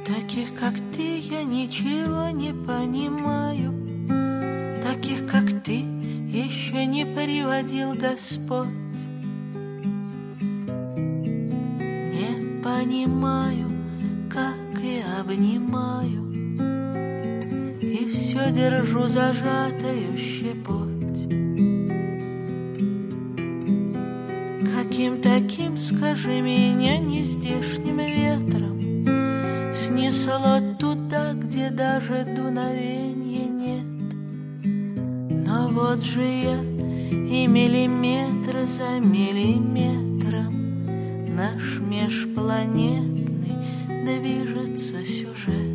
Таких, как ты, я ничего не понимаю. Таких, как ты, еще не приводил Господь. Не понимаю, как и обнимаю, и все держу зажатую щепоть. Каким таким, скажи, меня нездешним ветром снесло туда, где даже дуновенья нет. Но вот же я и миллиметр за миллиметром наш межпланетный движется сюжет.